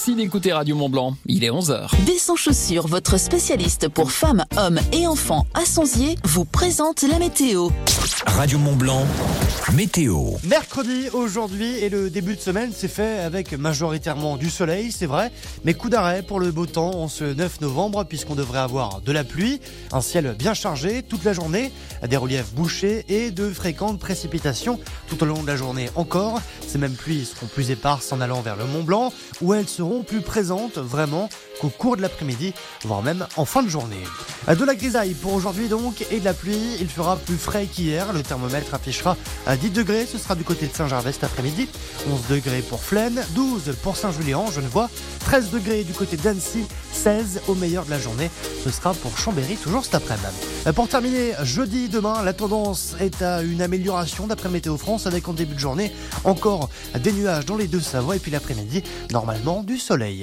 Merci d'écouter Radio Mont-Blanc. Il est 11h. Des Sans Chaussures, votre spécialiste pour femmes, hommes et enfants à Sonzier, vous présente la météo. Radio Mont-Blanc, météo. Mercredi, aujourd'hui et le début de semaine, c'est fait avec majoritairement du soleil, c'est vrai, mais coup d'arrêt pour le beau temps en ce 9 novembre puisqu'on devrait avoir de la pluie, un ciel bien chargé toute la journée, des reliefs bouchés et de fréquentes précipitations tout au long de la journée encore. Ces mêmes pluies seront plus éparses en allant vers le Mont-Blanc où elles seront plus présentes vraiment qu'au cours de l'après-midi, voire même en fin de journée. De la grisaille pour aujourd'hui donc et de la pluie, il fera plus frais qu'hier, le thermomètre affichera à 10 degrés, ce sera du côté de Saint-Gervais cet après-midi, 11 degrés pour Flaine, 12 pour Saint-Julien, Genevois, 13 degrés du côté d'Annecy, 16 au meilleur de la journée, ce sera pour Chambéry toujours cet après-midi. Pour terminer, jeudi, demain, la tendance est à une amélioration d'après Météo France avec en début de journée encore des nuages dans les Deux-Savoies et puis l'après-midi, normalement du soleil.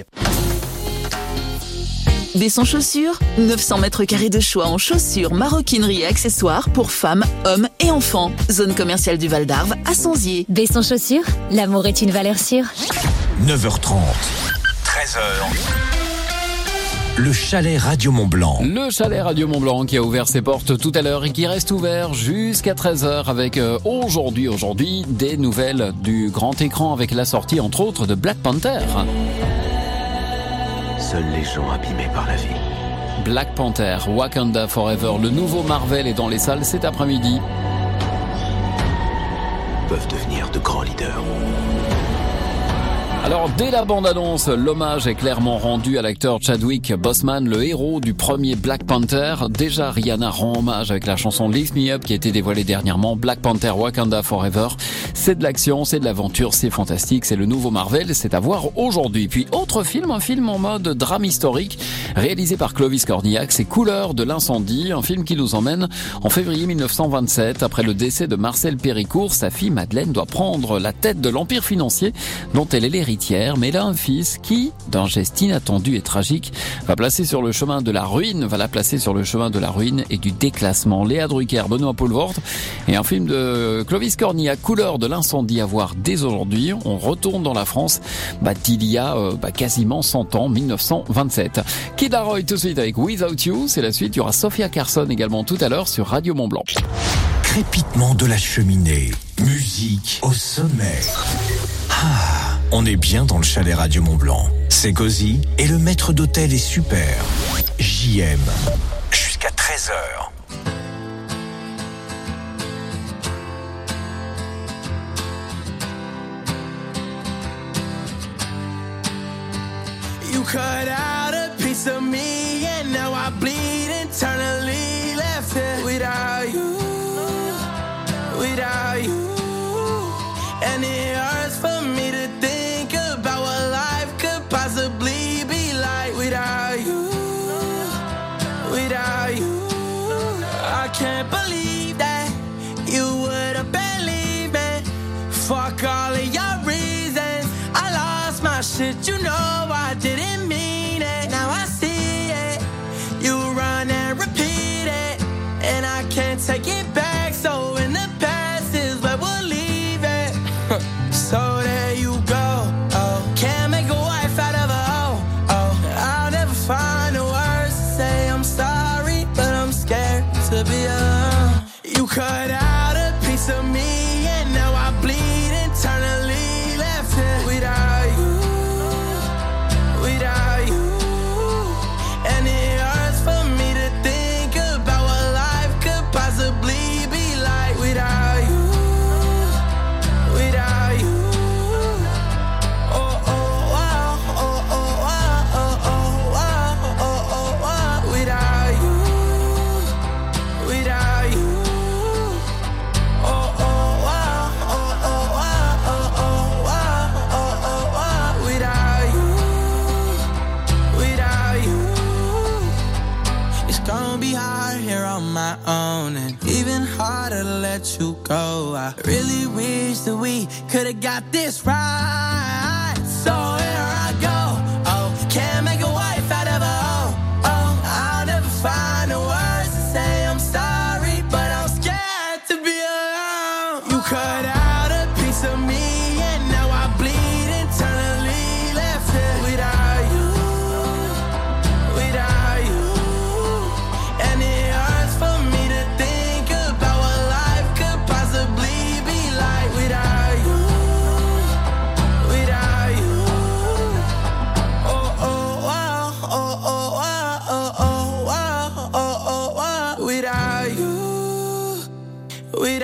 Des Sans Chaussures, 900 mètres carrés de choix en chaussures, maroquinerie et accessoires pour femmes, hommes et enfants. Zone commerciale du Val d'Arve à Sonzier. Des Sans Chaussures, l'amour est une valeur sûre. 9h30, 13h. Le chalet Radio Mont-Blanc. Le chalet Radio Mont-Blanc qui a ouvert ses portes tout à l'heure et qui reste ouvert jusqu'à 13h avec aujourd'hui des nouvelles du grand écran avec la sortie entre autres de Black Panther. Seuls les gens abîmés par la vie. Black Panther, Wakanda Forever, le nouveau Marvel est dans les salles cet après-midi. Peuvent devenir de grands leaders. Alors, dès la bande-annonce, l'hommage est clairement rendu à l'acteur Chadwick Boseman, le héros du premier Black Panther. Déjà, Rihanna rend hommage avec la chanson Lift Me Up qui a été dévoilée dernièrement. Black Panther, Wakanda Forever. C'est de l'action, c'est de l'aventure, c'est fantastique, c'est le nouveau Marvel, c'est à voir aujourd'hui. Puis, autre film, un film en mode drame historique, réalisé par Clovis Cornillac, c'est Couleurs de l'incendie, un film qui nous emmène en février 1927. Après le décès de Marcel Péricourt, sa fille Madeleine doit prendre la tête de l'empire financier dont elle est l'héritière. Mais elle a un fils qui, d'un geste inattendu et tragique, va la placer sur le chemin de la ruine et du déclassement. Léa Drucker, Benoît Poelvoort et un film de Clovis Cornillac, Couleurs de l'incendie à voir dès aujourd'hui. On retourne dans la France d'il y a quasiment 100 ans, 1927. Kid Laroi tout de suite avec Without You, c'est la suite. Il y aura Sophia Carson également tout à l'heure sur Radio Mont-Blanc. Crépitement de la cheminée, musique au sommet. On est bien dans le chalet Radio Mont-Blanc. C'est cosy et le maître d'hôtel est super. JM. Jusqu'à 13h. You cut out a piece of me and now I bleed internally. Left here without you. And it hurts for me to think about what life could possibly be like without you. I can't believe that you would have believed me. Fuck all of your reasons. I lost my shit, you know I didn't mean it. Now I see it. You run and repeat it, and I can't take it back. So in the past is where we'll leave it. So there you go. Oh, can't make a wife out of a hoe. Oh, I'll never find the words to say I'm sorry, but I'm scared to be alone. You cut out a piece of me and now I bleed internally. Left here without you. And it hurts for me to think about what life could possibly be like without you. My own and even harder to let you go. I really wish that we could have got this right. So here I go. Oh, can't make a wife out of a hoe. Oh, I'll never find the words to say I'm sorry, but I'm scared to be alone. You cut out a piece of me and now I bleed internally. Left it without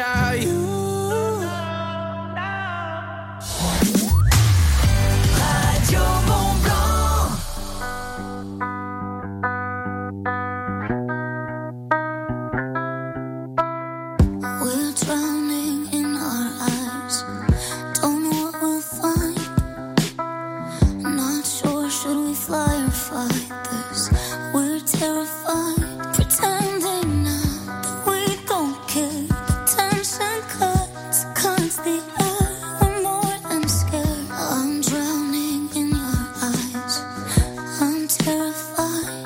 without you. Radio Mont Blanc. We're drowning in our eyes. Don't know what we'll find. Not sure, should we fly or fight this? We're terrified, pretending now that we don't care. Tension cuts the air. We're more than scared. I'm drowning in your eyes. I'm terrified.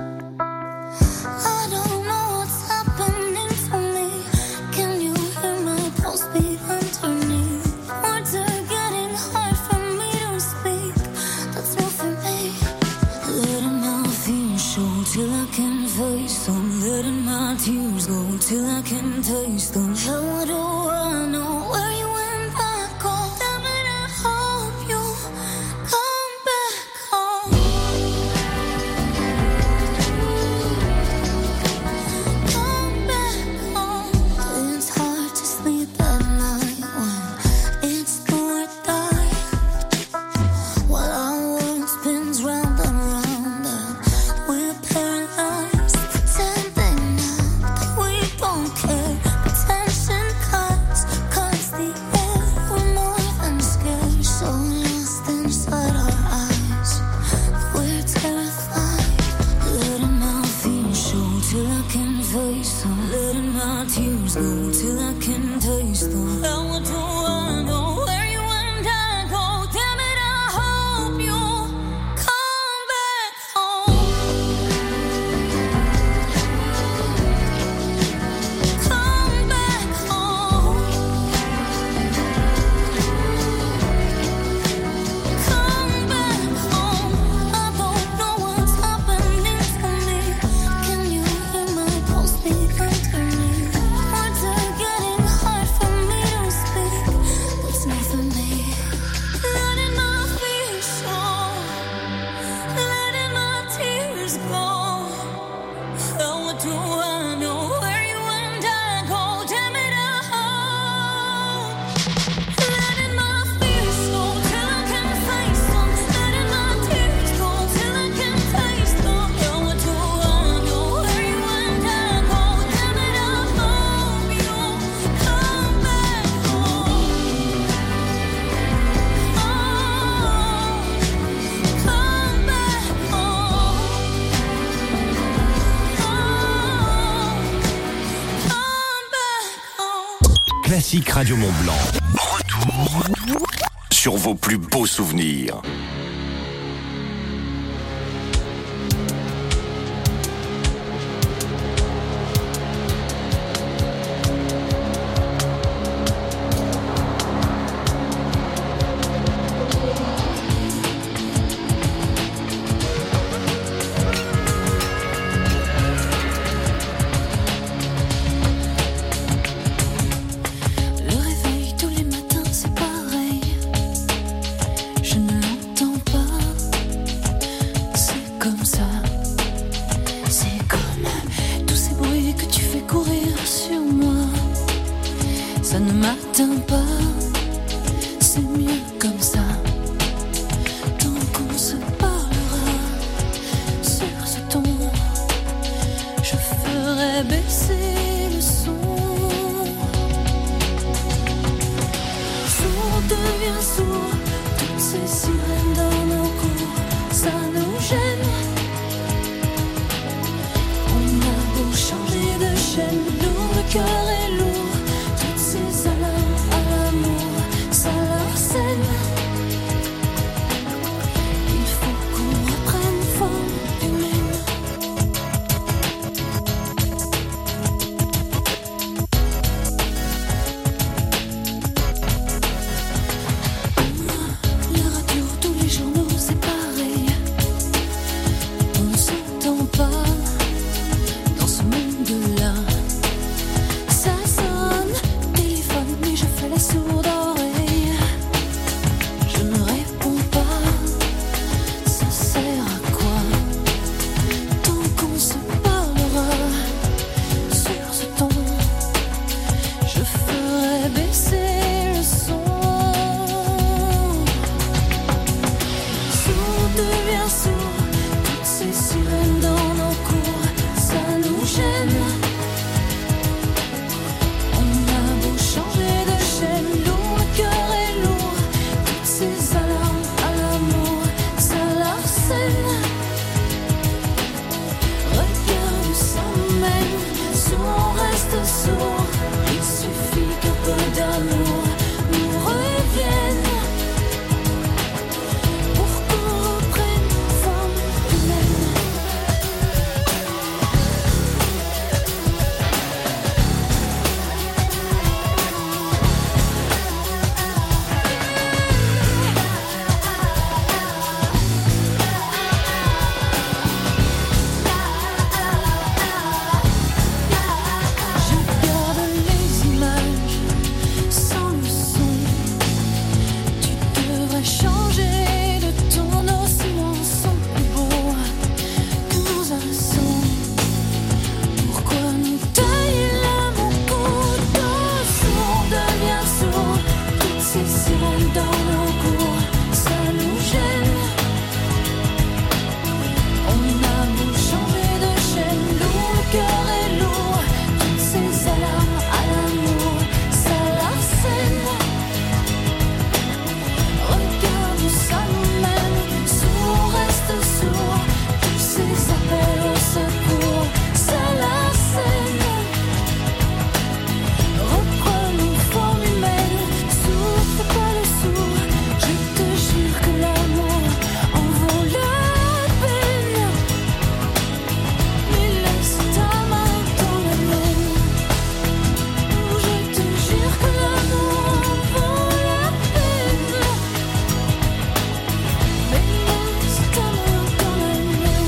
I don't know what's happening to me. Can you hear my pulse beat underneath? Words are getting hard for me to speak. That's not for me. Letting my fears show till I can face them. Letting my tears go till I can taste them. How do I know where you went back home? Damn it, I hope you come back home. Come back home. It's hard to sleep at night when it's do or die. While our world spins round and round and we're paralyzed, pretending now that we don't care. But tension cuts the air. We're more than scared, so lost inside our eyes. We're terrified. Letting my fears show till I can face them. Letting my tears go till I can taste them. How do I know where you and I go? Damn it, I hope you come back home. Come back home. Come back home. I don't know what's happening to me. Can you hear my pulse beat underneath? Words are getting hard for me to speak. That's not for me. Letting my fears show. Letting my tears go. How do I know where you and I go? Damn it, I hope. Letting my fears show till I can face them. Letting my tears go till I can taste them. How do I know where you and I go? Damn it, I hope you come back home. Come back home. Come back home. Classique Radio Mont Blanc. Retour sur vos plus beaux souvenirs. Le réveil tous les matins c'est pareil. Je ne l'entends pas. C'est comme ça. C'est comme tous ces bruits que tu fais courir sur moi. Ça ne m'atteint pas. C'est mieux comme ça. Tant qu'on se parlera sur ce ton, je ferai baisser le son. Sourd devient sourd, toutes ces sirènes dans nos cours, ça nous gêne. On a beau changer de chaîne, nous le cœur est lourd, toutes ces alarmes à l'amour, ça l'arsène. Il faut qu'on reprenne forme humaine. l'amour nous revienne, pour qu'on reprenne forme humaine. Je garde les images sans le son. Tu devrais changer de ton oscillant sont plus beaux que nos accents. Pourquoi nous tailler là mon couteau? Si on devient sourd, toutes ces sirènes dans nos cours, ça nous gêne. On a beau changer de chaîne, lourd, le cœur est lourd. Toutes ces alarmes à l'amour, ça l'arsène. Regarde où ça nous mène, sourd, on reste sourd. Tous ces appels au secours, ça l'arsène. Reprenons forme humaine, sourd, fais pas le sourd. Je te jure que l'amour en vaut la peine. Mais laisse ta main dans la mienne. Je te jure que l'amour en vaut la peine. Mais laisse ta main dans la mienne.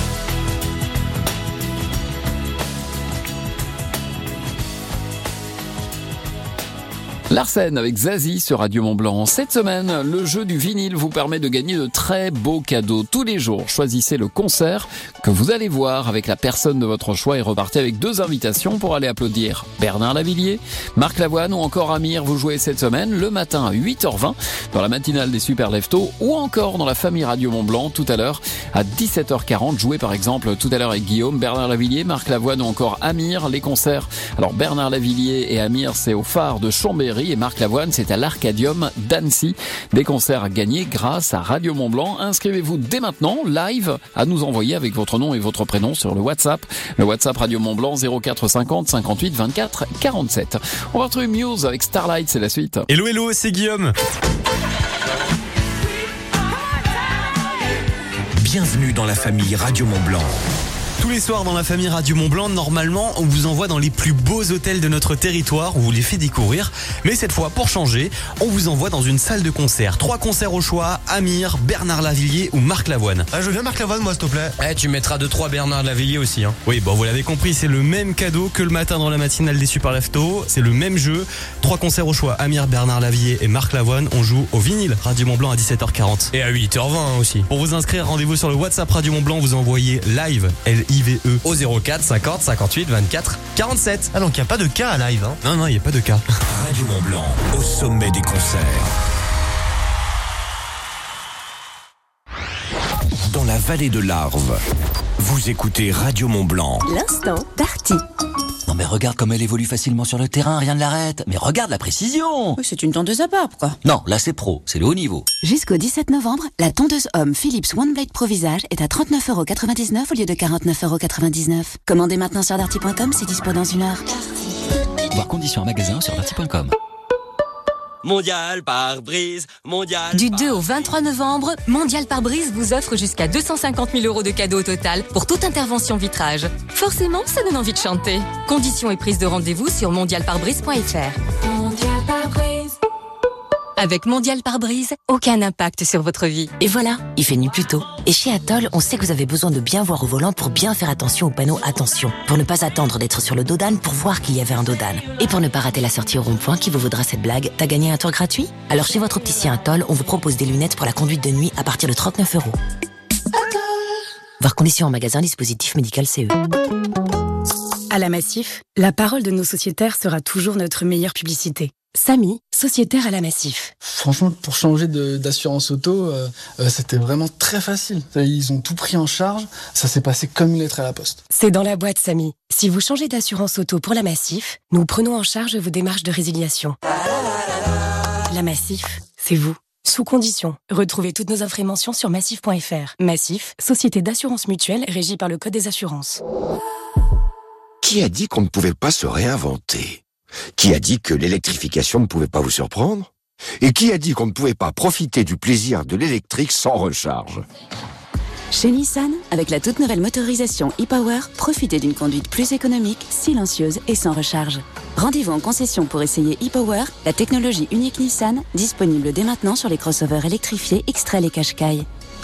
Larsen avec Zazie sur Radio Mont-Blanc. Cette semaine, le jeu du vinyle vous permet de gagner de très beaux cadeaux. Tous les jours, choisissez le concert que vous allez voir avec la personne de votre choix et repartez avec 2 invitations pour aller applaudir Bernard Lavilliers, Marc Lavoine ou encore Amir. Vous jouez cette semaine le matin à 8h20 dans la matinale des Super Leftos ou encore dans la famille Radio Mont-Blanc tout à l'heure à 17h40. Jouez par exemple tout à l'heure avec Guillaume, Bernard Lavilliers, Marc Lavoine ou encore Amir. Les concerts, alors Bernard Lavilliers et Amir, c'est au phare de Chambéry et Marc Lavoine, c'est à l'Arcadium d'Annecy. Des concerts à gagner grâce à Radio Mont-Blanc. Inscrivez-vous dès maintenant, live, à nous envoyer avec votre nom et votre prénom sur le WhatsApp. Le WhatsApp Radio Mont-Blanc 0450 58 24 47. On va retrouver Muse avec Starlight, c'est la suite. Hello, hello, c'est Guillaume. Bienvenue dans la famille Radio Mont-Blanc. Tous les soirs dans la famille Radio Mont-Blanc, normalement, on vous envoie dans les plus beaux hôtels de notre territoire, on vous les fait découvrir. Mais cette fois, pour changer, on vous envoie dans une salle de concert. 3 concerts au choix, Amir, Bernard Lavilliers ou Marc Lavoine. Ah, je veux bien Marc Lavoine, moi, s'il te plaît. Tu mettras 2-3 Bernard Lavilliers aussi. Oui, bon, vous l'avez compris, c'est le même cadeau que le matin dans la matinale des Super Leftos. C'est le même jeu. 3 concerts au choix, Amir, Bernard Lavilliers et Marc Lavoine. On joue au vinyle Radio Mont-Blanc à 17h40. Et à 8h20 aussi. Pour vous inscrire, rendez-vous sur le WhatsApp Radio Mont-Blanc. Vous envoyez live, L-I-V-E, au 04 50 58 24 47. Ah donc il n'y a pas de cas à live, hein. Non, il n'y a pas de cas. Radio Mont-Blanc, au sommet des concerts. Dans la vallée de l'Arve, vous écoutez Radio Mont-Blanc. L'instant parti. Non mais regarde comme elle évolue facilement sur le terrain, rien ne l'arrête. Mais regarde la précision. Oui, c'est une tondeuse à barbe, quoi. Non, là c'est pro, c'est le haut niveau. Jusqu'au 17 novembre, la tondeuse homme Philips One Blade Pro Visage est à 39,99€ au lieu de 49,99€. Commandez maintenant sur darty.com, c'est dispo dans 1 heure. Voir conditions en magasin sur darty.com. Mondial pare-brise, mondial. Du 2 au 23 novembre, Mondial pare-brise vous offre jusqu'à 250 000 € de cadeaux au total pour toute intervention vitrage. Forcément, ça donne envie de chanter. Conditions et prise de rendez-vous sur mondialpare-brise.fr. Mondial pare-brise. Avec Mondial pare-brise, aucun impact sur votre vie. Et voilà, il fait nuit plus tôt. Et chez Atoll, on sait que vous avez besoin de bien voir au volant pour bien faire attention au panneau attention. Pour ne pas attendre d'être sur le dos d'âne pour voir qu'il y avait un dos d'âne. Et pour ne pas rater la sortie au rond-point qui vous vaudra cette blague, t'as gagné un tour gratuit? Alors chez votre opticien Atoll, on vous propose des lunettes pour la conduite de nuit à partir de 39€. Voir conditions en magasin, dispositif médical CE. À la Massif, la parole de nos sociétaires sera toujours notre meilleure publicité. Samy, sociétaire à la Massif. Franchement, pour changer d'assurance auto, c'était vraiment très facile. Ils ont tout pris en charge, ça s'est passé comme une lettre à la poste. C'est dans la boîte, Samy. Si vous changez d'assurance auto pour la Massif, nous prenons en charge vos démarches de résiliation. La Massif, c'est vous. Sous condition. Retrouvez toutes nos offres et mentions sur massif.fr. Massif, société d'assurance mutuelle régie par le Code des assurances. Qui a dit qu'on ne pouvait pas se réinventer ? Qui a dit que l'électrification ne pouvait pas vous surprendre? Et qui a dit qu'on ne pouvait pas profiter du plaisir de l'électrique sans recharge? Chez Nissan, avec la toute nouvelle motorisation e-Power, profitez d'une conduite plus économique, silencieuse et sans recharge. Rendez-vous en concession pour essayer e-Power, la technologie unique Nissan, disponible dès maintenant sur les crossovers électrifiés X-Trail et Qashqai.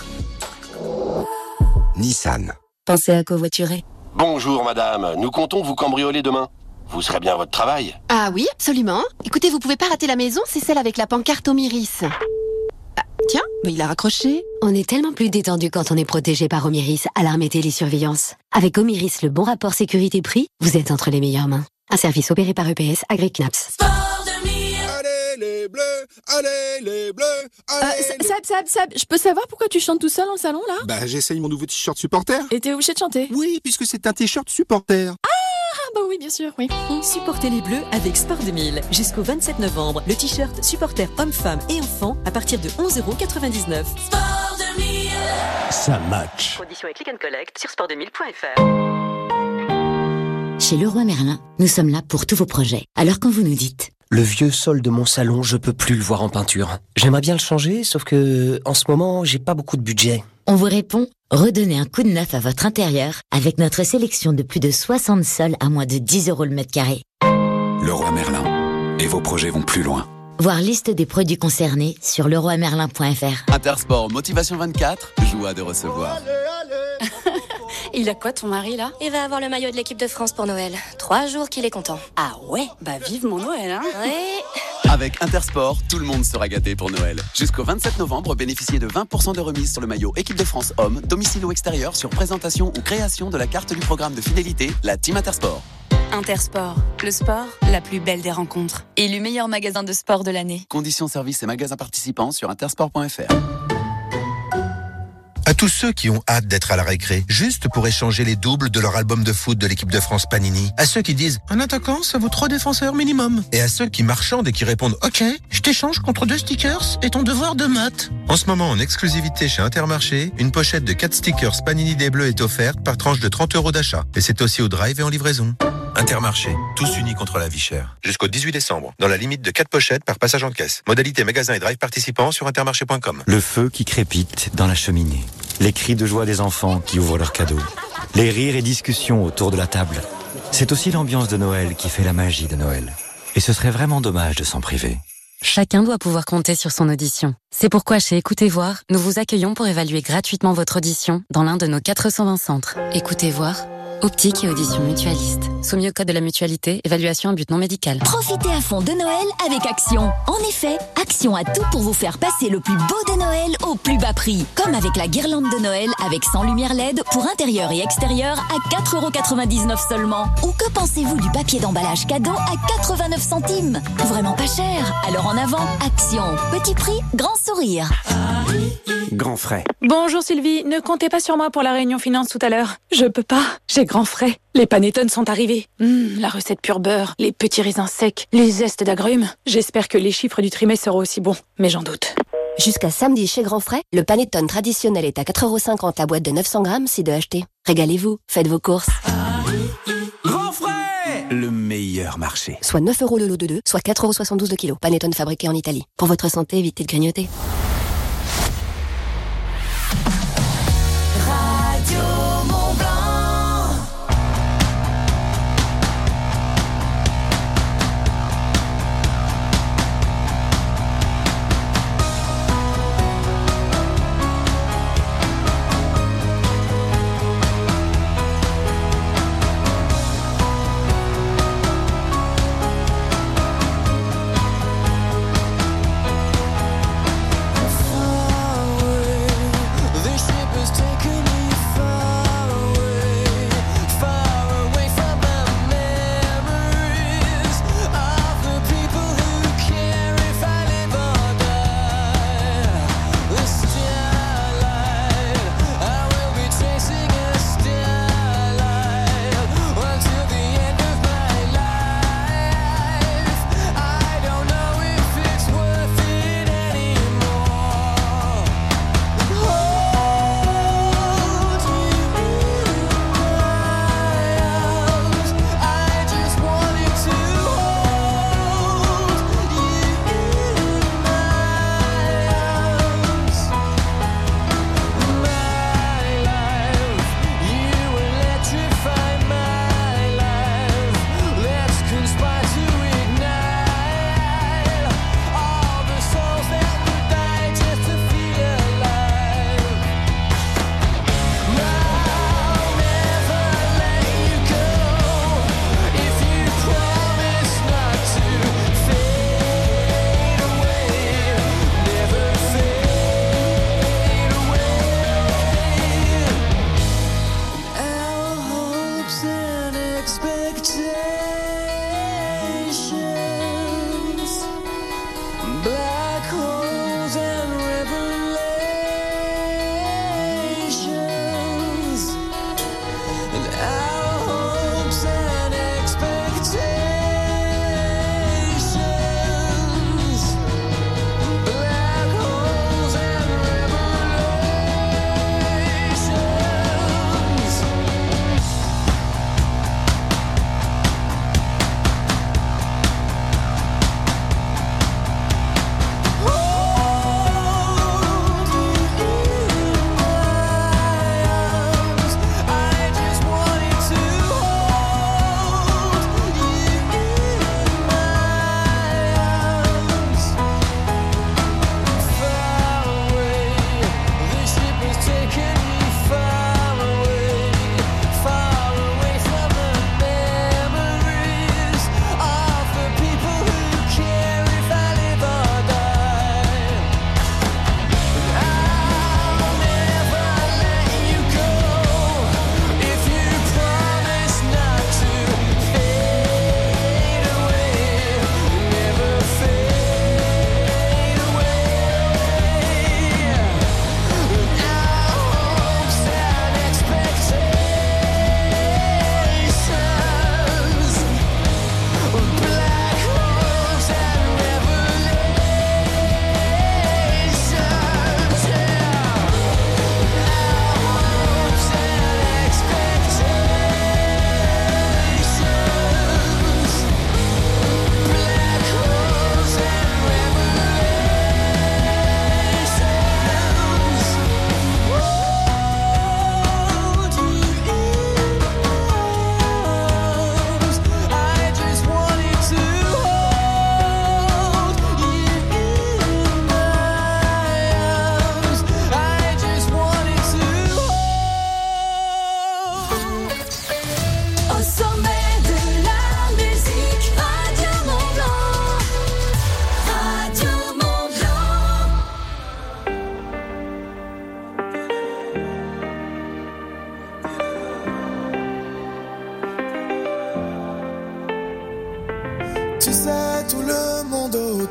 Nissan. Pensez à covoiturer. Bonjour madame, nous comptons vous cambrioler demain. Vous serez bien à votre travail? Ah oui, absolument. Écoutez, vous pouvez pas rater la maison, c'est celle avec la pancarte Omiris. Ah, tiens, mais il a raccroché. On est tellement plus détendu quand on est protégé par Omiris, alarme et télésurveillance. Avec Omiris, le bon rapport sécurité-prix, vous êtes entre les meilleures mains. Un service opéré par EPS, AgriKnaps. Allez les bleus, allez les bleus, Sab, je peux savoir pourquoi tu chantes tout seul dans le salon là? Bah j'essaye mon nouveau t-shirt supporter. Et t'es obligé de chanter? Oui, puisque c'est un t-shirt supporter. Bah oui, bien sûr, oui. Supportez les Bleus avec Sport 2000. Jusqu'au 27 novembre, le t-shirt supporter hommes-femmes et enfants à partir de 11,99 €. Sport 2000. Ça match. Conditions et click and collect sur sport2000.fr. Chez Leroy Merlin, nous sommes là pour tous vos projets. Alors quand vous nous dites... Le vieux sol de mon salon, je peux plus le voir en peinture. J'aimerais bien le changer, sauf que, en ce moment, j'ai pas beaucoup de budget. On vous répond, redonnez un coup de neuf à votre intérieur avec notre sélection de plus de 60 sols à moins de 10 € le mètre carré. Leroy Merlin. Et vos projets vont plus loin. Voir liste des produits concernés sur leroymerlin.fr. Intersport Motivation 24, joie de recevoir. Il a quoi ton mari là? Il va avoir le maillot de l'équipe de France pour Noël. 3 jours qu'il est content. Ah ouais? Bah vivement Noël hein? Oui. Avec Intersport, tout le monde sera gâté pour Noël. Jusqu'au 27 novembre, bénéficiez de 20% de remise sur le maillot équipe de France homme, domicile ou extérieur sur présentation ou création de la carte du programme de fidélité, la Team Intersport. Intersport, le sport, la plus belle des rencontres. Élu meilleur magasin de sport de l'année. Conditions, services et magasins participants sur intersport.fr. À tous ceux qui ont hâte d'être à la récré, juste pour échanger les doubles de leur album de foot de l'équipe de France Panini. À ceux qui disent « Un attaquant, ça vaut 3 défenseurs minimum ». Et à ceux qui marchandent et qui répondent « Ok, je t'échange contre 2 stickers et ton devoir de maths ». En ce moment, en exclusivité chez Intermarché, une pochette de 4 stickers Panini des Bleus est offerte par tranche de 30 € d'achat. Et c'est aussi au drive et en livraison. Intermarché, tous unis contre la vie chère. Jusqu'au 18 décembre, dans la limite de 4 pochettes par passage en caisse. Modalité magasin et drive participants sur intermarché.com. Le feu qui crépite dans la cheminée. Les cris de joie des enfants qui ouvrent leurs cadeaux. Les rires et discussions autour de la table. C'est aussi l'ambiance de Noël qui fait la magie de Noël. Et ce serait vraiment dommage de s'en priver. Chacun doit pouvoir compter sur son audition. C'est pourquoi chez Écoutez Voir, nous vous accueillons pour évaluer gratuitement votre audition dans l'un de nos 420 centres. Écoutez Voir, optique et audition mutualiste. Soumis au code de la mutualité, évaluation à but non médical. Profitez à fond de Noël avec Action. En effet, Action a tout pour vous faire passer le plus beau de Noël au plus bas prix. Comme avec la guirlande de Noël avec 100 lumières LED pour intérieur et extérieur à 4,99 € seulement. Ou que pensez-vous du papier d'emballage cadeau à 89 centimes? Vraiment pas cher. Alors en avant, Action. Petit prix, grand sourire. Grand frais. Bonjour Sylvie, ne comptez pas sur moi pour la réunion finance tout à l'heure. Je peux pas, j'ai grand frais. Les panettone sont arrivés. La recette pure beurre, les petits raisins secs, les zestes d'agrumes. J'espère que les chiffres du trimestre seront aussi bons, mais j'en doute. Jusqu'à samedi chez Grand Frais, le panettone traditionnel est à 4,50 € la boîte de 900 grammes si de acheter. Régalez-vous, faites vos courses. Grand frais. Le meilleur marché. Soit 9 € le lot de 2, soit 4,72 € le kilo. Panettone fabriqué en Italie. Pour votre santé, évitez de grignoter.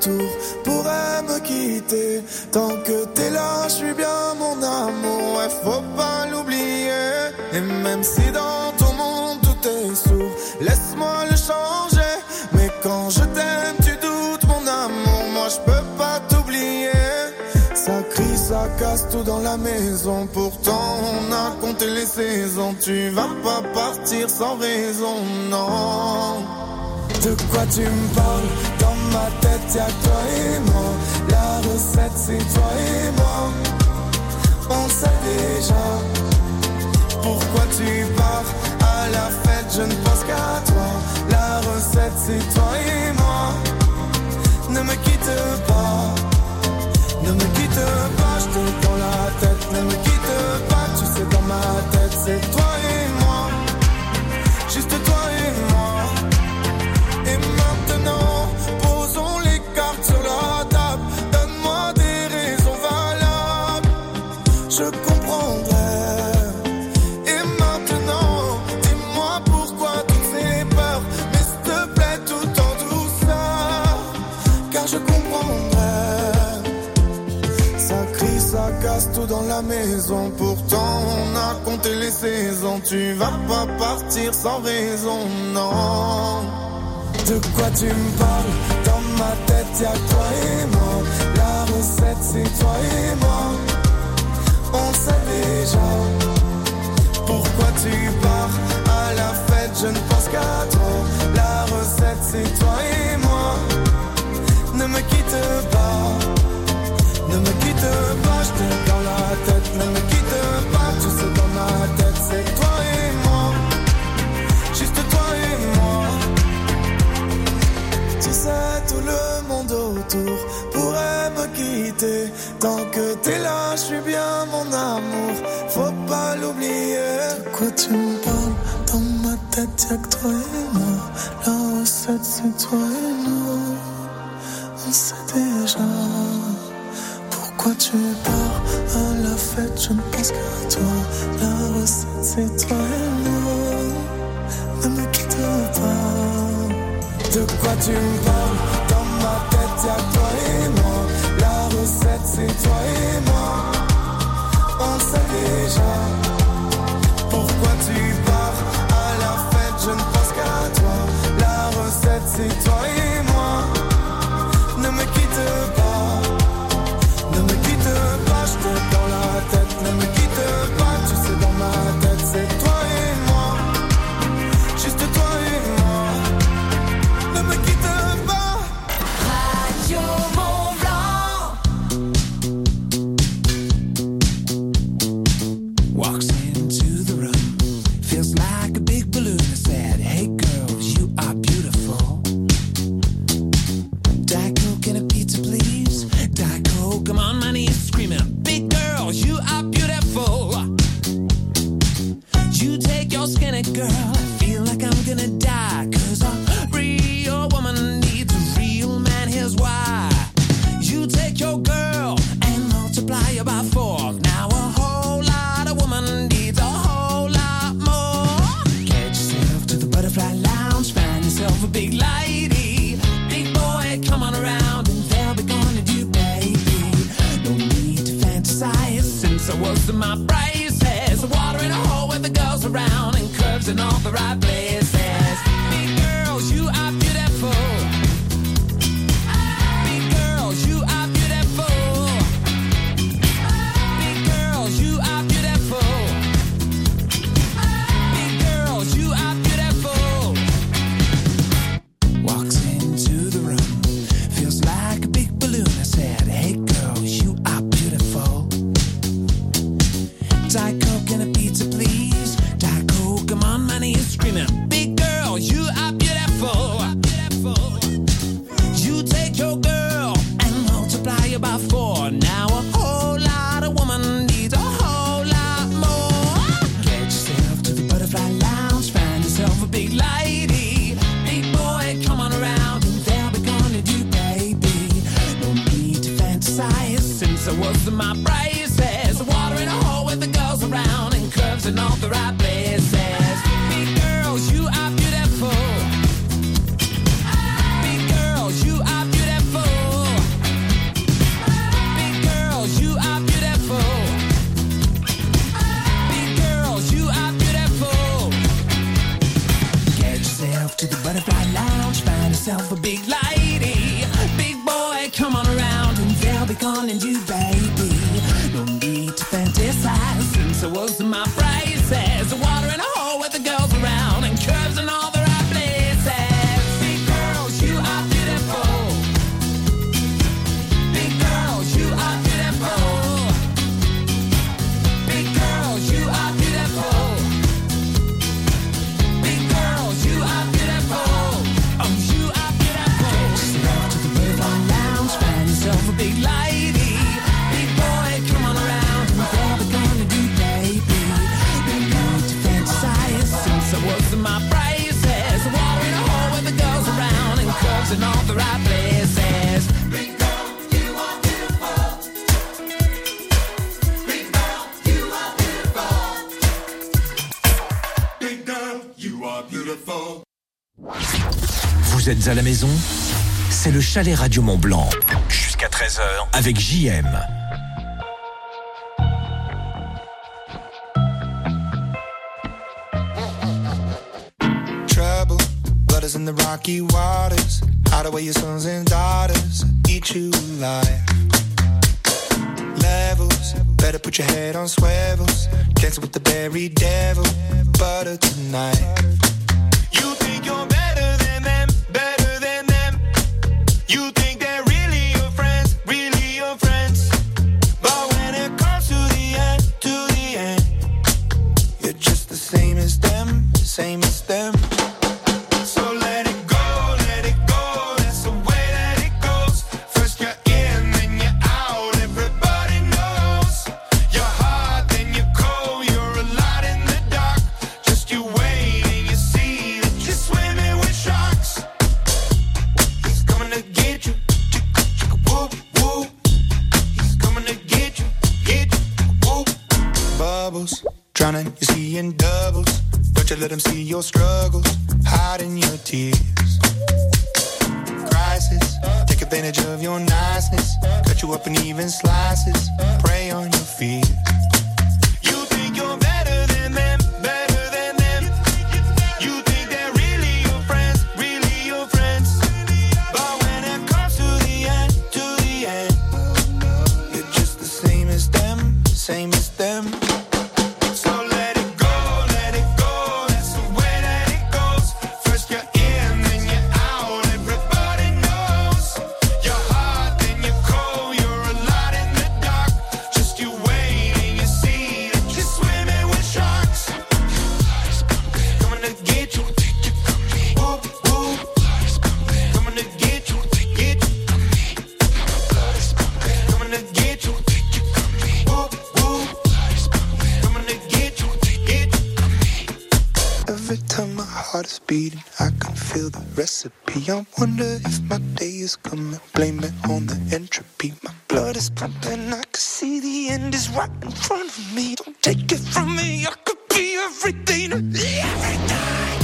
autour pourraient me quitter. Tant que t'es là, je suis bien mon amour, ouais, faut pas l'oublier. Et même si dans ton monde tout est sourd, laisse-moi le changer. Mais quand je t'aime, tu doutes mon amour, moi je peux pas t'oublier. Ça crie, ça casse tout dans la maison, pourtant on a compté les saisons. Tu vas pas partir sans raison, non. De quoi tu me parles? Dans ma tête y'a toi et moi. La recette c'est toi et moi. On sait déjà pourquoi tu pars. À la fête je ne pense qu'à toi. La recette c'est toi et moi. Ne me quitte pas. Ne me quitte pas, je t'ai dans la tête. Ne me quitte pas, tu sais dans ma tête c'est toi et moi. Juste toi et moi. Et maintenant, posons les cartes sur la table. Donne-moi des raisons valables, je comprendrai. Et maintenant, dis-moi pourquoi toutes ces peurs. Mais s'il te plaît, tout en douceur, car je comprendrai. Ça crie, ça casse tout dans la maison. Pourtant, on a compté les saisons. Tu vas pas partir sans raison, non. De quoi tu me parles? Dans ma tête y'a toi et moi. La recette c'est toi et moi. On sait déjà pourquoi tu pars. À la fête je ne pense qu'à toi. La recette c'est toi et moi. Ne me quitte pas. Ne me quitte pas, je t'ai dans la tête. Ne me quitte pas, tu sais dans ma tête c'est toi et moi. Juste toi et moi. Tu sais, tout le monde autour pourrait me quitter. Tant que t'es là, je suis bien mon amour, faut pas l'oublier. De quoi tu me parles? Dans ma tête y'a que toi et moi. La recette c'est toi et nous. On sait déjà pourquoi tu pars. À la fête je ne pense qu'à toi. La recette c'est toi et nous. Ne me quitte pas. De quoi tu me parles? Dans ma tête y'a toi et moi. La recette c'est toi et moi. On sait déjà pourquoi tu pars. À la fête je ne pense qu'à toi. La recette c'est toi et moi. Ne me quitte pas. Ne me quitte pas, je t'ai dans la tête. Ne me quitte pas, tu sais dans ma tête c'est toi et moi. Juste toi et moi. Ne me quitte pas. Radio Mont Blanc. Walks into the room, feels like a big balloon. I said, hey girls, you are beautiful. Diet Coke and a pizza please. Diet Coke, I'm on my knees screaming, big girls, you are beautiful. You take your skinny girl, I feel like I'm gonna die. Cause a real woman needs a real man, here's why. You take your girl and multiply her by 4. Now a whole lot of woman needs a whole lot more. Get yourself to the butterfly lounge, find yourself a big lady. Big boy, come on around and they'll be gonna do, baby. No need to fantasize, since I was in my braces. Water in a hole with the girls around and curves in all the right places. Big girls, you are beautiful. Big girls, you are beautiful. Big girls, you are beautiful. Big girls, you are beautiful. Walks into the room, feels like a big balloon. I said, hey girls, you are beautiful. Diet Coke and a pizza please. Diet Coke, I'm on my knees screaming, big girl, you are beautiful. You take your girl and multiply her by 4. Now a whole lot of woman needs a whole lot more. Get yourself to the butterfly lounge, find yourself a big lady. Big boy, come on around and they'll be gonna do, baby. No need to fantasize, since I was in my braces. Water in a hole with the girls around and curves in all the right places. Big girls, you are beautiful. Big girls, you are beautiful. on and do, baby. No need to fantasize since I was in my braces. Water in a hole with the girls around and curves in all the right places. Big girls, you are beautiful. Big girls, you are beautiful. Big girls, you are beautiful. Big girls, you are beautiful. Oh, you are beautiful. Just love to the Boulevard Lounge, find yourself a big lady. Big boy, come on around and whatever gonna do, baby. No need to fantasize since I was in my braces. Water in a hole with the girls around and curves in all the right places. Big girl, you are beautiful. Big girl, you are beautiful. Big girl, you are beautiful. Vous êtes à la maison? C'est le Chalet Radio Mont-Blanc. Jusqu'à 13h avec JM. Trouble, blood is in the rocky waters. Hide away your sons and daughters. Eat you alive. Levels, better put your head on swivels. Dance with the very devil. Butter tonight. You think you're better than them, better than them. You think they're really your friends, really your friends. But when it comes to the end, you're just the same as them, same as them. So let it go, that's the way that it goes. First you're in, then you're out, everybody knows. You're hot, then you're cold, you're a lot in the dark. Just you wait and you see that you're swimming with sharks. He's coming to get you, chicka whoop whoop. He's coming to get you, whoop. Bubbles, drowning, you see in doubles. Don't you let him see your struggles, hiding your tears. Crisis, take advantage of your niceness. Cut you up in even slices, prey on your fears. You think you're better than them, better than them. You think they're really your friends, really your friends. But when it comes to the end, you're just the same as them, same as them. So let it go, that's the way that it goes. First you're in, then you're out, everybody knows. You're hot, then you're cold, you're a lot in the dark. Just you wait and you see that you're swimming with sharks. Coming to get you, whoop whoop. Coming to get you, coming to get you, whoop whoop. Coming to get you. Every time my heart is beating, I can feel the recipe. I wonder if my day is coming. Blame it on the entropy. My blood is pumping. I can see the end is right in front of me. Don't take it from me. I could be everything to everything.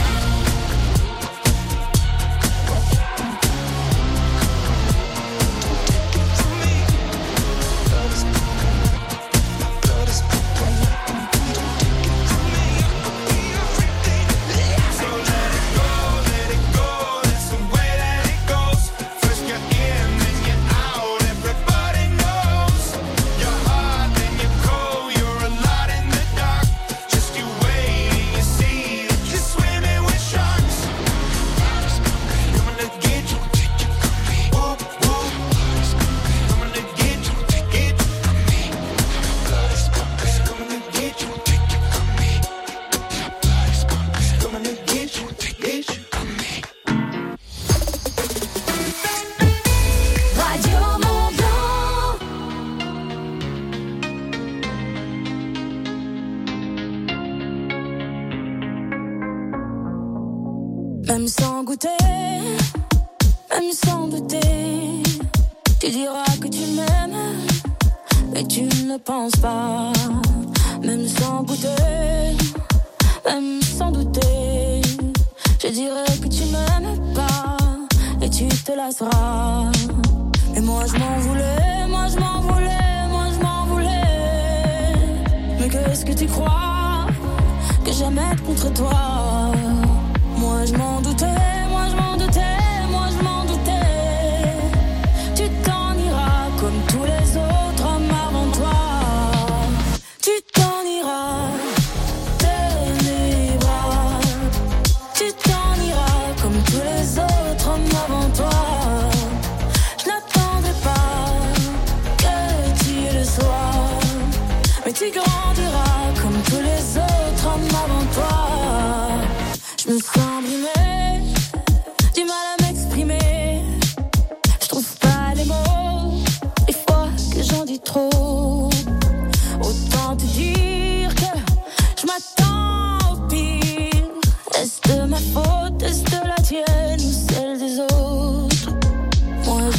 Même sans goûter, même sans douter, tu diras que tu m'aimes, mais tu ne penses pas. Même sans goûter, même sans douter, je dirais que tu m'aimes pas, et tu te lasseras. Et moi je m'en voulais, moi je m'en voulais, moi je m'en voulais. Mais qu'est-ce que tu crois que j'aime être contre toi? Moi je m'en doutais, moi je m'en doutais, moi je m'en doutais. Tu t'en iras comme tous les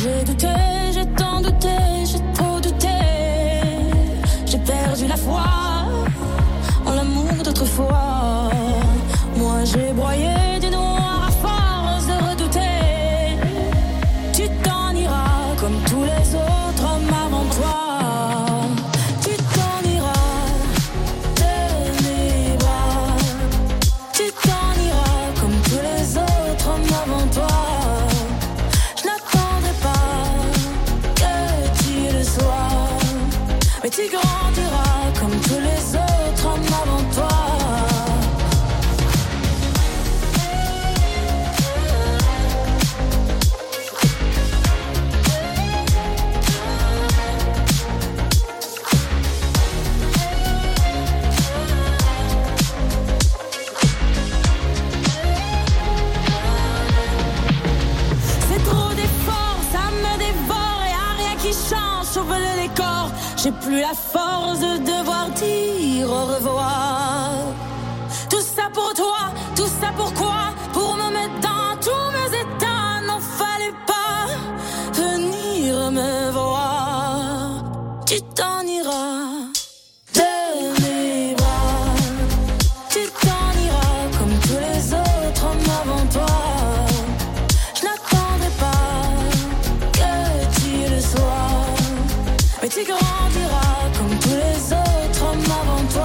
j'ai douté, j'ai tant douté, j'ai trop douté. J'ai perdu la foi en l'amour d'autrefois. Moi j'ai broyé du noir à force de redouter. Tu t'en iras comme tous les autres hommes avant toi. Tu t'en iras de mes bras. Tu t'en iras comme tous les autres hommes avant toi. Je n'attendrai pas que tu le sois, mais tu grandiras comme tous les autres hommes avant toi. J'ai plus la force de devoir dire au revoir. Tout ça pour toi, tout ça pourquoi? Pour me mettre dans tous mes états, n'en fallait pas venir me voir. Tu t'en iras de mes bras. Tu t'en iras comme tous les autres hommes avant toi. Je n'attendrai pas que tu le sois, mais tu grandiras comme tous les autres hommes avant toi.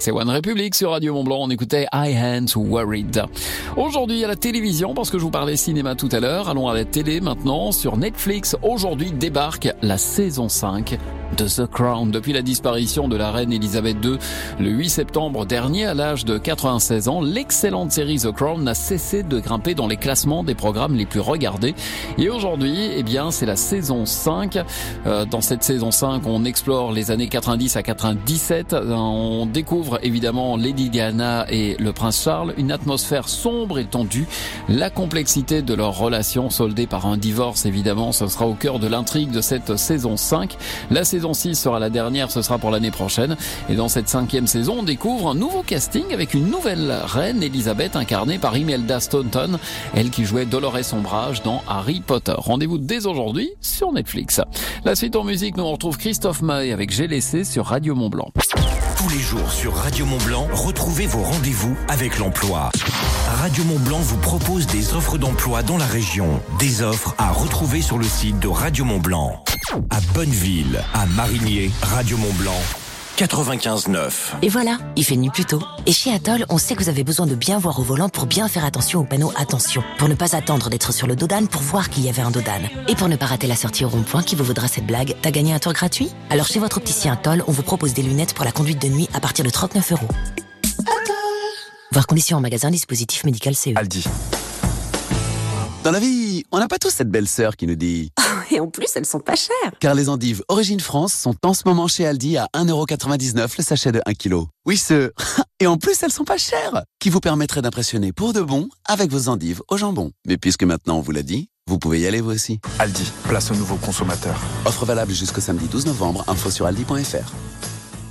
C'est One Republic sur Radio Mont-Blanc. On écoutait I Ain't Worried. Aujourd'hui à la télévision, parce que je vous parlais cinéma tout à l'heure, allons à la télé maintenant. Sur Netflix, aujourd'hui débarque la saison 5 de The Crown. Depuis la disparition de la reine Elisabeth II le 8 septembre dernier à l'âge de 96 ans, l'excellente série The Crown n'a cessé de grimper dans les classements des programmes les plus regardés. Et aujourd'hui, eh bien, c'est la saison 5. Dans cette saison 5, on explore les années 90 à 97. On découvre évidemment Lady Diana et le prince Charles, une atmosphère sombre et tendue, la complexité de leur relation soldée par un divorce évidemment, ce sera au cœur de l'intrigue de cette saison 5. La saison 6 sera la dernière, ce sera pour l'année prochaine. Et dans cette 5e saison, on découvre un nouveau casting avec une nouvelle reine, Elisabeth, incarnée par Imelda Staunton, elle qui jouait Dolores Umbridge dans Harry Potter. Rendez-vous dès aujourd'hui sur Netflix. La suite en musique, nous on retrouve Christophe Maé avec J'ai laissé sur Radio Mont-Blanc. Tous les jours sur Radio Mont-Blanc, retrouvez vos rendez-vous avec l'emploi. Radio Mont-Blanc vous propose des offres d'emploi dans la région. Des offres à retrouver sur le site de Radio Mont-Blanc. À Bonneville, à Marigné, Radio Mont-Blanc, 95.9. Et voilà, il fait nuit plus tôt. Et chez Atoll, on sait que vous avez besoin de bien voir au volant pour bien faire attention au panneau attention. Pour ne pas attendre d'être sur le dos d'âne pour voir qu'il y avait un dos d'âne. Et pour ne pas rater la sortie au rond-point qui vous vaudra cette blague, t'as gagné un tour gratuit? Alors chez votre opticien Atoll, on vous propose des lunettes pour la conduite de nuit à partir de 39 €. Voir conditions en magasin, dispositif médical CE. Aldi. Dans la vie, on n'a pas tous cette belle sœur qui nous dit... Et en plus, elles sont pas chères. Car les endives Origine France sont en ce moment chez Aldi à 1,99 € le sachet de 1 kg. Oui, et en plus, elles sont pas chères. Qui vous permettrait d'impressionner pour de bon avec vos endives au jambon. Mais puisque maintenant on vous l'a dit, vous pouvez y aller vous aussi. Aldi, place aux nouveaux consommateurs. Offre valable jusqu'au samedi 12 novembre. Info sur aldi.fr.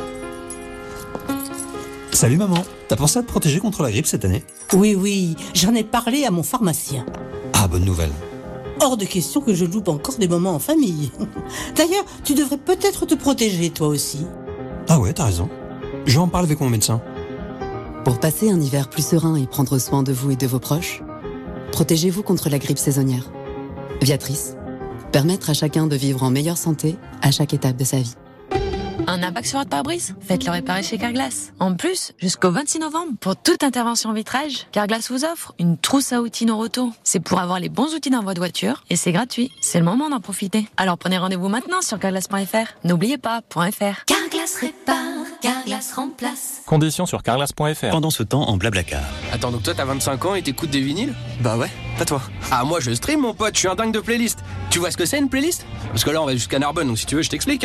Salut maman, t'as pensé à te protéger contre la grippe cette année? Oui, j'en ai parlé à mon pharmacien. Ah, bonne nouvelle. Hors de question que je loupe encore des moments en famille. D'ailleurs, tu devrais peut-être te protéger toi aussi. Ah ouais, t'as raison. Je vais en parler avec mon médecin. Pour passer un hiver plus serein et prendre soin de vous et de vos proches, protégez-vous contre la grippe saisonnière. Viatrice, permettre à chacun de vivre en meilleure santé à chaque étape de sa vie. Un impact sur votre pare-brise? Faites-le réparer chez Carglass. En plus, jusqu'au 26 novembre, pour toute intervention vitrage, Carglass vous offre une trousse à outils Noroto. C'est pour avoir les bons outils dans votre voiture et c'est gratuit. C'est le moment d'en profiter. Alors prenez rendez-vous maintenant sur carglass.fr. N'oubliez pas, .fr. Carglass répare, Carglass remplace. Conditions sur carglass.fr. Pendant ce temps, en Blablacar. Attends, donc toi t'as 25 ans et t'écoutes des vinyles? Bah ouais, pas toi. Ah, moi je stream mon pote, je suis un dingue de playlist. Tu vois ce que c'est une playlist? Parce que là on va jusqu'à Narbonne, donc si tu veux je t'explique.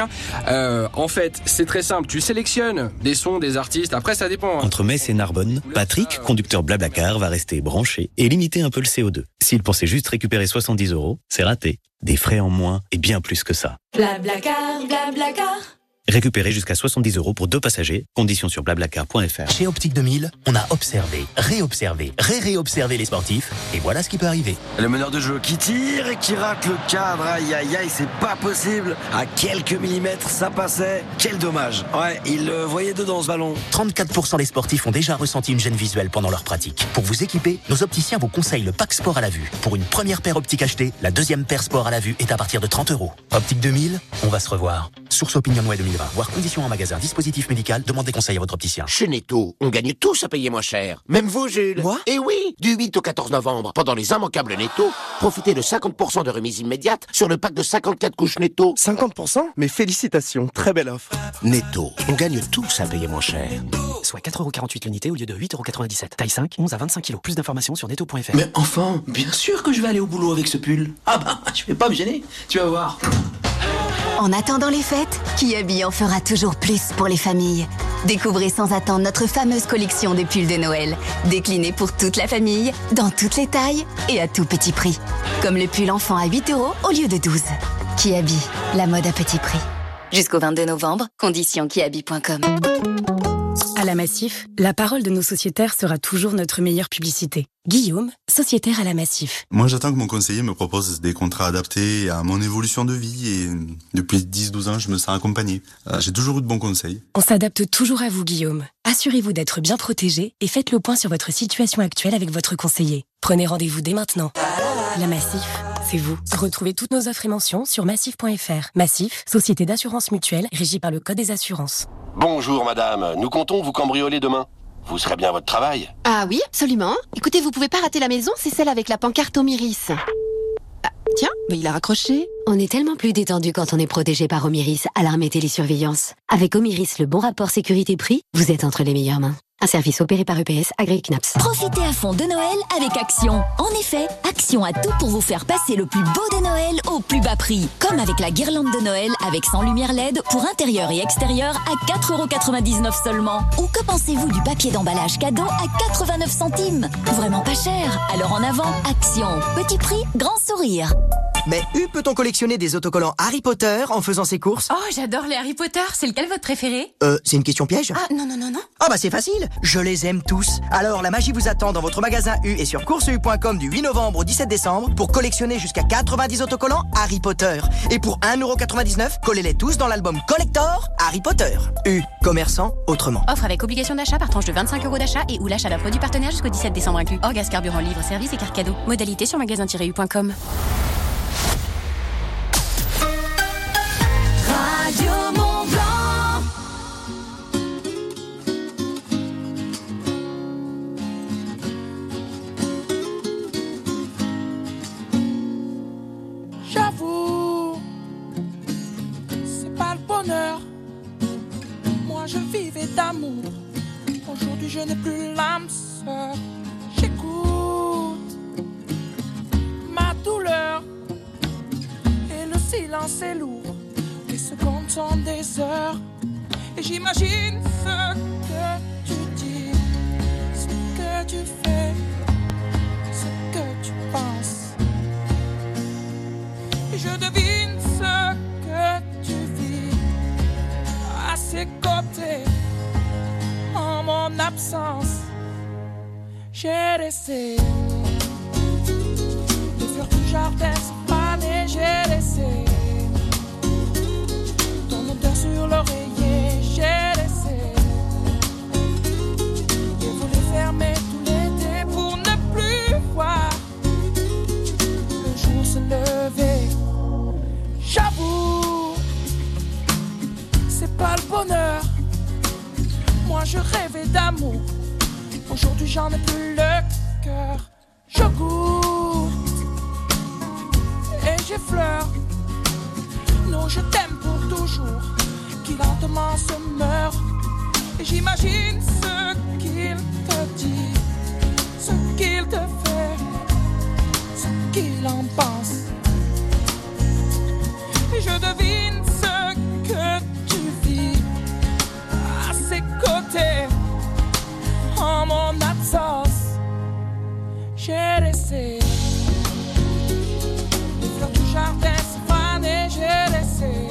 En fait, c'est très simple, tu sélectionnes des sons, des artistes, après ça dépend. Entre Metz et Narbonne, Patrick, conducteur Blablacar, va rester branché et limiter un peu le CO2. S'il pensait juste récupérer 70 €, c'est raté. Des frais en moins et bien plus que ça. Blablacar, Blablacar. Récupérez jusqu'à 70 € pour 2 passagers. Conditions sur blablacar.fr. Chez Optique 2000, on a observé, réobservé, réobservé les sportifs, et voilà ce qui peut arriver. Le meneur de jeu qui tire et qui rate le cadre. Aïe aïe aïe, c'est pas possible. À quelques millimètres, ça passait. Quel dommage. Ouais, il voyait dedans ce ballon. 34% des sportifs ont déjà ressenti une gêne visuelle pendant leur pratique. Pour vous équiper, nos opticiens vous conseillent le pack sport à la vue. Pour une première paire optique achetée, la deuxième paire sport à la vue est à partir de 30 €. Optique 2000, on va se revoir. Source Opinionway 2020. Voir conditions en magasin. Dispositif médical. Demandez conseil à votre opticien. Chez Netto, on gagne tous à payer moins cher. Même vous, Jules. Moi? Eh oui, du 8 au 14 novembre, pendant les immanquables Netto, profitez de 50% de remise immédiate sur le pack de 54 couches Netto. 50%? Mais félicitations, très belle offre. Netto, on gagne tous à payer moins cher. Soit 4,48 € l'unité au lieu de 8,97 €. Taille 5, 11 à 25 kg. Plus d'informations sur netto.fr. Mais enfin, bien sûr que je vais aller au boulot avec ce pull. Ah bah, je vais pas me gêner, tu vas voir. En attendant les fêtes, Kiabi en fera toujours plus pour les familles. Découvrez sans attendre notre fameuse collection de pulls de Noël, déclinés pour toute la famille, dans toutes les tailles et à tout petit prix. Comme le pull enfant à 8 € au lieu de 12. Kiabi, la mode à petit prix. Jusqu'au 22 novembre, conditions kiabi.com. À la Massif, la parole de nos sociétaires sera toujours notre meilleure publicité. Guillaume, sociétaire à la Massif. Moi, j'attends que mon conseiller me propose des contrats adaptés à mon évolution de vie et depuis 10-12 ans, je me sens accompagné. J'ai toujours eu de bons conseils. On s'adapte toujours à vous, Guillaume. Assurez-vous d'être bien protégé et faites le point sur votre situation actuelle avec votre conseiller. Prenez rendez-vous dès maintenant. La Massif, c'est vous. Retrouvez toutes nos offres et mentions sur massif.fr. Massif, société d'assurance mutuelle régie par le Code des assurances. Bonjour madame, nous comptons vous cambrioler demain. Vous serez bien à votre travail? Ah oui, absolument. Écoutez, vous pouvez pas rater la maison, c'est celle avec la pancarte Omiris. Ah, tiens, mais il a raccroché. On est tellement plus détendu quand on est protégé par Omiris, alarme et télésurveillance. Avec Omiris, le bon rapport sécurité-prix, vous êtes entre les meilleures mains. Un service opéré par EPS, agréé CNAPS. Profitez à fond de Noël avec Action. En effet, Action a tout pour vous faire passer le plus beau des Noëls au plus bas prix. Comme avec la guirlande de Noël avec 100 lumières LED pour intérieur et extérieur à 4,99€ seulement. Ou que pensez-vous du papier d'emballage cadeau à 89 centimes? Vraiment pas cher. Alors en avant, Action. Petit prix, grand sourire. Mais peut-on collectionner des autocollants Harry Potter en faisant ses courses? Oh, j'adore les Harry Potter. C'est lequel votre préféré? C'est une question piège? Ah, non. Ah bah c'est facile, je les aime tous. Alors la magie vous attend dans votre magasin U et sur courseu.com du 8 novembre au 17 décembre pour collectionner jusqu'à 90 autocollants Harry Potter. Et pour 1,99€, collez-les tous dans l'album Collector Harry Potter. U, commerçant autrement. Offre avec obligation d'achat par tranche de 25€ d'achat et ou l'achat d'un produit partenaire jusqu'au 17 décembre inclus. Hors gaz, carburant, livre, service et carte cadeau. Modalité sur magasin-u.com. Radio Mont-Blanc. J'avoue, c'est pas le bonheur. Moi je vivais d'amour. Aujourd'hui je n'ai plus l'âme sœur. J'écoute ma douleur et le silence est lourd. Les secondes sont des heures et j'imagine ce que tu dis, ce que tu fais, ce que tu penses. Et je devine ce que tu vis à ses côtés en mon absence. J'ai laissé les fleurs du jardin se faner, j'ai laissé sur l'oreiller, j'ai laissé. Je voulais fermer tout l'été pour ne plus voir le jour se lever. J'avoue, c'est pas le bonheur. Moi je rêvais d'amour. Aujourd'hui j'en ai plus le cœur. Je goûte et j'effleure. Non, je t'aime pour toujours. Qui lentement se meurt. Et j'imagine ce qu'il te dit, ce qu'il te fait, ce qu'il en pense. Et je devine ce que tu vis à ses côtés en mon absence. J'ai laissé les fleurs du jardin se faner, j'ai laissé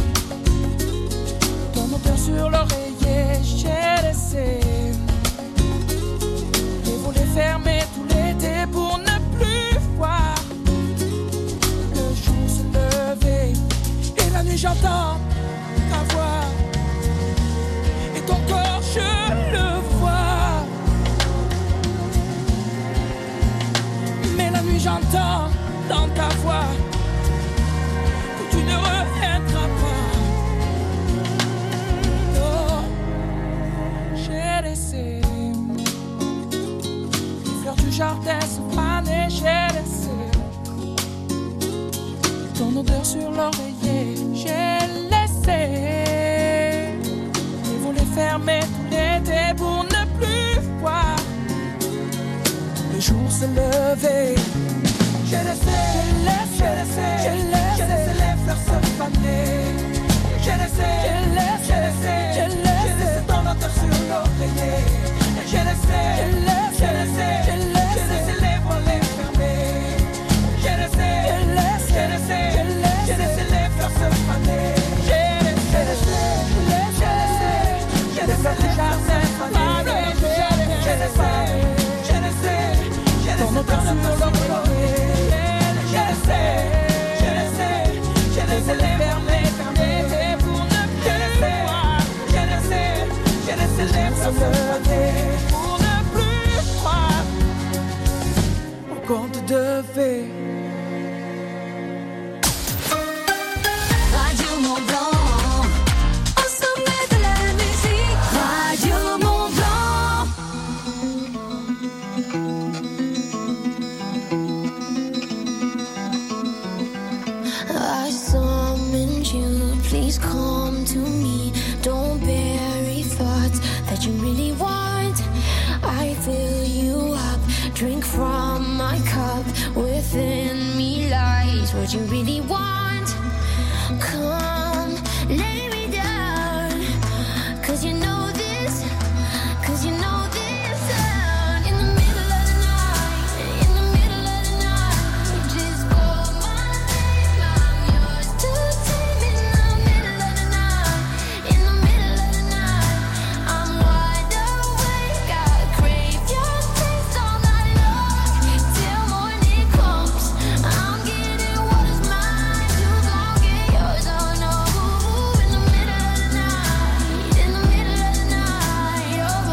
sur l'oreiller, j'ai laissé. Et voulais fermer tout l'été pour ne plus voir le jour se lever. Et la nuit j'entends ta voix et ton corps je le vois. Mais la nuit j'entends dans ta voix que tu ne reviendras pas. Laissé les fleurs du jardin se faner, j'ai laissé ton odeur sur l'oreiller, j'ai laissé et voulais fermer tout l'été pour ne plus voir le jour se lever. J'ai laissé les fleurs se faner, j'ai laissé ton odeur sur l'oreiller. J'ai laissé les volets fermés. J'ai laissé les fleurs se faner. J'ai laissé les jardins faner. J'ai laissé ton odeur sur l'oreiller. J'ai laissé les fermés pour ne plus. Don't bury thoughts that you really want. I fill you up, drink from my cup. Within me lies what you really want. Come, lay me down, 'cause you know this, 'cause you know this. In the middle of the night, in the middle of the night, just call my name, I'm yours to take. In the middle of the night, in the middle of the night, I'm wide awake, I crave your taste all night long, till morning comes. I'm getting what is mine, you gon' get yours, oh no. In the middle of the night, in the middle of the night, oh.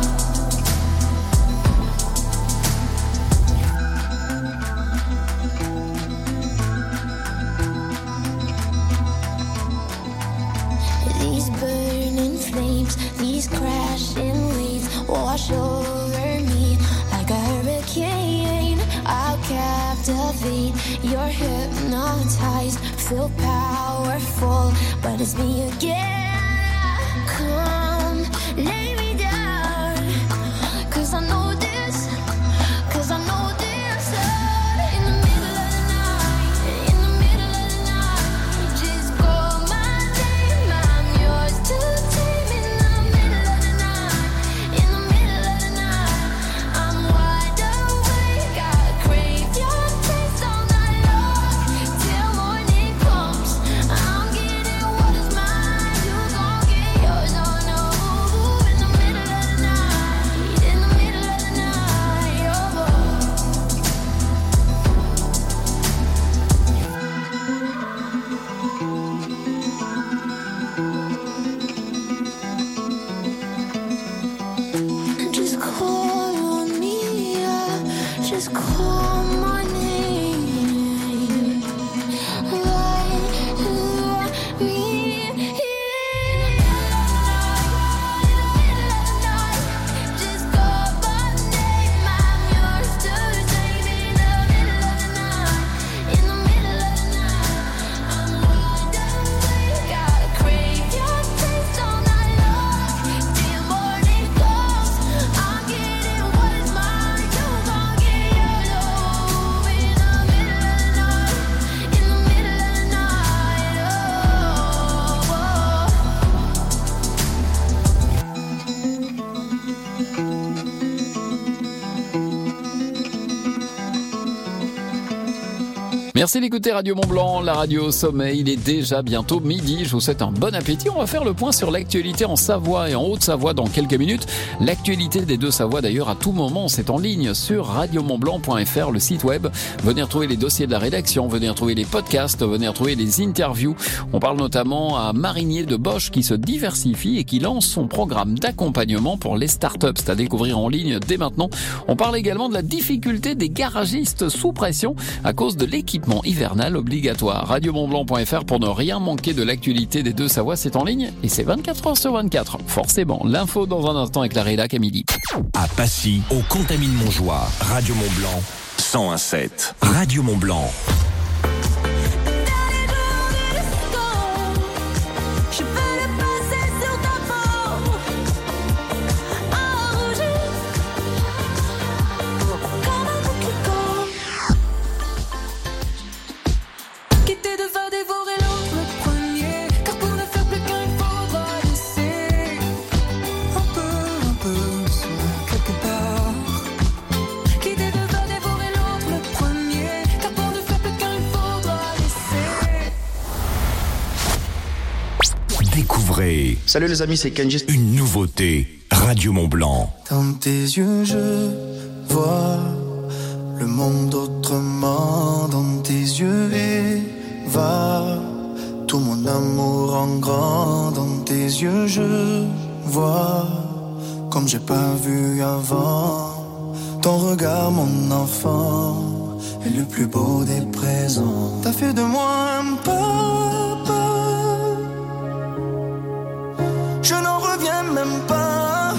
These burning flames, these crashing waves wash over me like a hurricane. I'll captivate, you're hypnotized, feel powerful, but it's me again. Come, lay me down, 'cause I know this, 'cause I know this. In the middle of the night, in the middle of the night, just call my name, I'm yours to take. In the middle of the night, in the middle of the night, I'm wide awake, I crave your taste all night long, till morning comes. I'm getting what is mine, you gon' get yours, oh no. In the middle of the night, in the middle of the night, oh. Just call on me, just call my name. Let me in. Just call my name, I'm yours to take. In the middle of the night, in the middle of the night, I'm wide awake, I crave your taste all night long, till morning comes. I'm getting what is mine, you gon' get yours, oh. In the middle of the night, in the middle of the night, oh. Merci d'écouter Radio Mont-Blanc, la radio au sommet. Il est déjà bientôt midi. Je vous souhaite un bon appétit. On va faire le point sur l'actualité en Savoie et en Haute-Savoie dans quelques minutes. L'actualité des deux Savoies d'ailleurs à tout moment, c'est en ligne sur radiomontblanc.fr, le site web. Venez retrouver les dossiers de la rédaction, venez retrouver les podcasts, venez retrouver les interviews. On parle notamment à Marinier de Bosch qui se diversifie et qui lance son programme d'accompagnement pour les startups. C'est à découvrir en ligne dès maintenant. On parle également de la difficulté des garagistes sous pression à cause de l'équipement hivernal obligatoire. radiomontblanc.fr pour ne rien manquer de l'actualité des deux Savoies, c'est en ligne et c'est 24 heures sur 24. Forcément, l'info dans un instant avec la rédac à midi. À Passy, au Contamine-Montjoie, Radio Mont-Blanc, 101.7. Radio Mont-Blanc. Je veux le passer sur ta peau, enrougi comme un bouclier. Quitter de faire dévorer l'autre le premier, car pour ne faire plus qu'un il faudra laisser un peu quelque part. Quitter de faire dévorer l'autre le premier, car pour ne faire plus qu'un il faudra laisser. Découvrez. Salut les amis, c'est Kenji. Une nouveauté. Radio Mont-Blanc. Dans tes yeux, je vois le monde autrement. Dans tes yeux, Eva, tout mon amour en grand. Dans tes yeux, je vois comme j'ai pas vu avant. Ton regard, mon enfant, est le plus beau des présents. T'as fait de moi un papa, je n'en reviens même pas.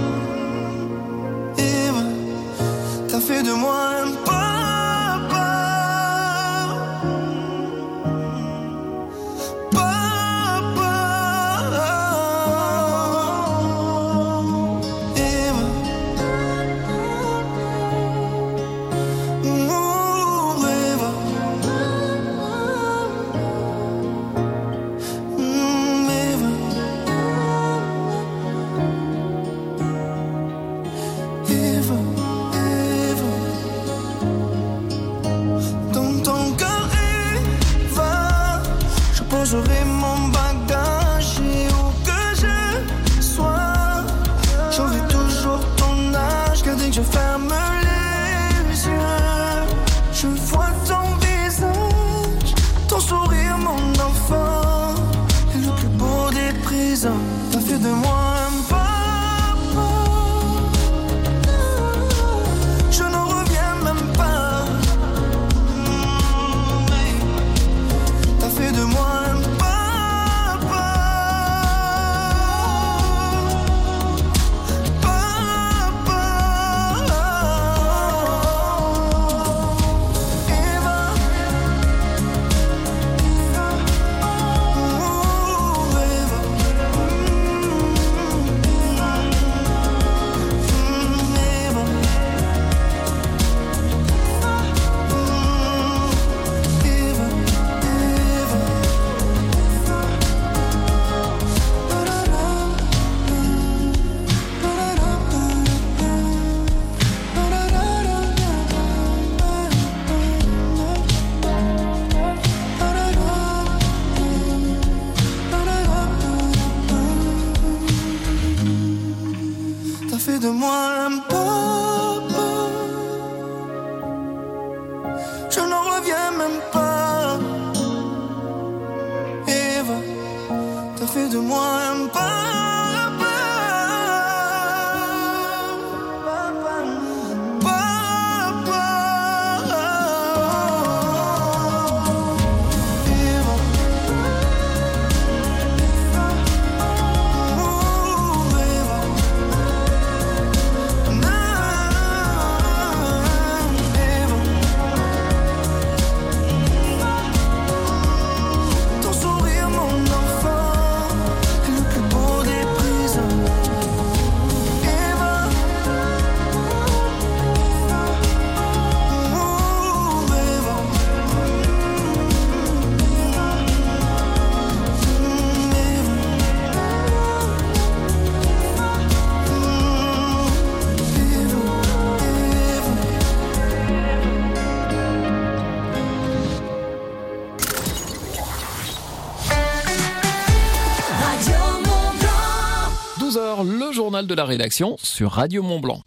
Eva, t'as fait de moi un papa, papa. T'as fait de moi un papa. Je n'en reviens même pas. T'as fait de moi un papa. T'as fait de moi un papa. Je n'en reviens même pas. Eva, t'as fait de moi un papa. Ton sourire, mon enfant, est le plus beau des présents. Eva, Radio Mont-Blanc. 12h, le journal de la rédaction sur Radio Mont-Blanc.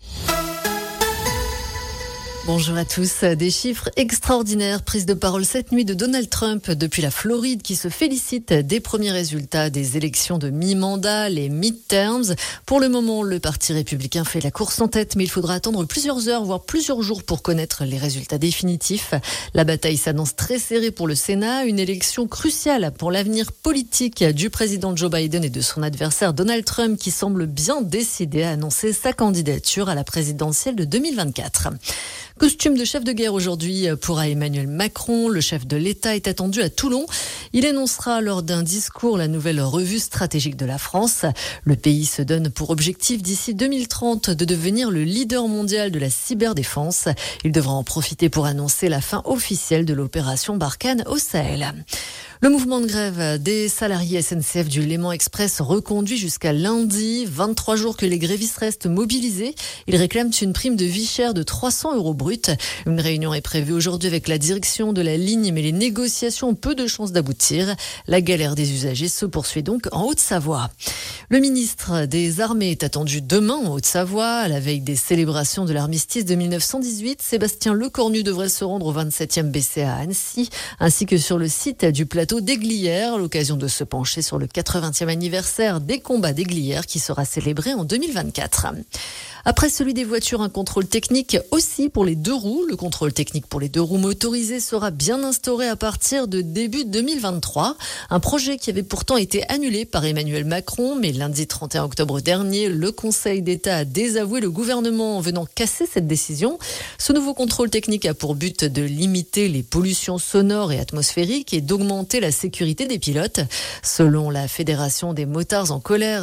Bonjour à tous. Des chiffres extraordinaires. Prise de parole cette nuit de Donald Trump depuis la Floride qui se félicite des premiers résultats des élections de mi-mandat, les midterms. Pour le moment, le Parti républicain fait la course en tête, mais il faudra attendre plusieurs heures, voire plusieurs jours pour connaître les résultats définitifs. La bataille s'annonce très serrée pour le Sénat, une élection cruciale pour l'avenir politique du président Joe Biden et de son adversaire Donald Trump qui semble bien décidé à annoncer sa candidature à la présidentielle de 2024. Costume de chef de guerre aujourd'hui pour Emmanuel Macron. Le chef de l'État est attendu à Toulon. Il énoncera lors d'un discours la nouvelle revue stratégique de la France. Le pays se donne pour objectif d'ici 2030 de devenir le leader mondial de la cyberdéfense. Il devra en profiter pour annoncer la fin officielle de l'opération Barkhane au Sahel. Le mouvement de grève des salariés SNCF du Léman Express reconduit jusqu'à lundi. 23 jours que les grévistes restent mobilisés. Ils réclament une prime de vie chère de 300 € brut. Une réunion est prévue aujourd'hui avec la direction de la ligne, mais les négociations ont peu de chances d'aboutir. La galère des usagers se poursuit donc en Haute-Savoie. Le ministre des Armées est attendu demain en Haute-Savoie. À la veille des célébrations de l'armistice de 1918, Sébastien Lecornu devrait se rendre au 27e BCA à Annecy, ainsi que sur le site du plateau d'Aiglières, l'occasion de se pencher sur le 80e anniversaire des combats d'Aiglières qui sera célébré en 2024. Après celui des voitures, un contrôle technique aussi pour les deux roues. Le contrôle technique pour les deux roues motorisées sera bien instauré à partir de début 2023. Un projet qui avait pourtant été annulé par Emmanuel Macron, mais lundi 31 octobre dernier, le Conseil d'État a désavoué le gouvernement en venant casser cette décision. Ce nouveau contrôle technique a pour but de limiter les pollutions sonores et atmosphériques et d'augmenter la sécurité des pilotes. Selon la Fédération des motards en colère,